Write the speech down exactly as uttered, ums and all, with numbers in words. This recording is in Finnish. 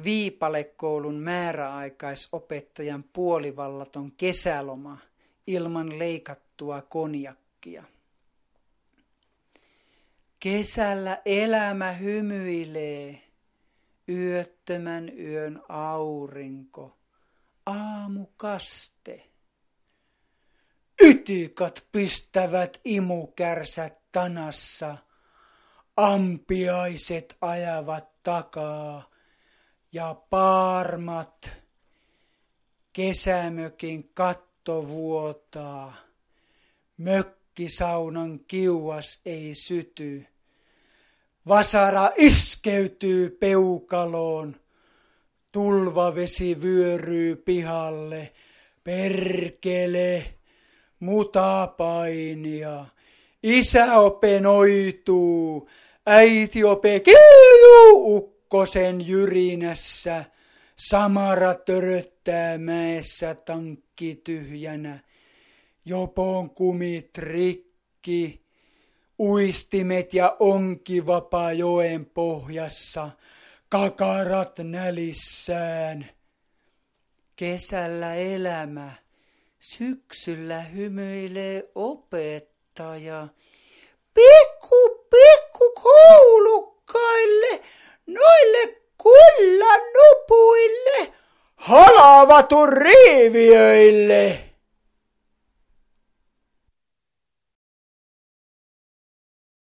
Viipalekoulun määräaikaisopettajan puolivallaton kesäloma ilman leikattua konjakkia. Kesällä elämä hymyilee, yöttömän yön aurinko, aamukaste. Ytikat pistävät imukärsät tanassa, ampiaiset ajavat takaa ja paarmat. Kesämökin katto vuotaa, mökkisaunan kiuas ei syty. Vasara iskeytyy peukaloon, tulvavesi vyöryy pihalle, perkele, mutapainia. Isä ope noituu, äiti ope kiljuu ukkosen jyrinässä. Samara töröttää mäessä tankki tyhjänä, jopon kumit rikki, uistimet ja onki vapaa joen pohjassa, kakarat nälissään. Kesällä elämä, syksyllä hymyilee opettaja. Pikku, pikku koulukkaille, noille kullan nupuille, halavatu riiviöille.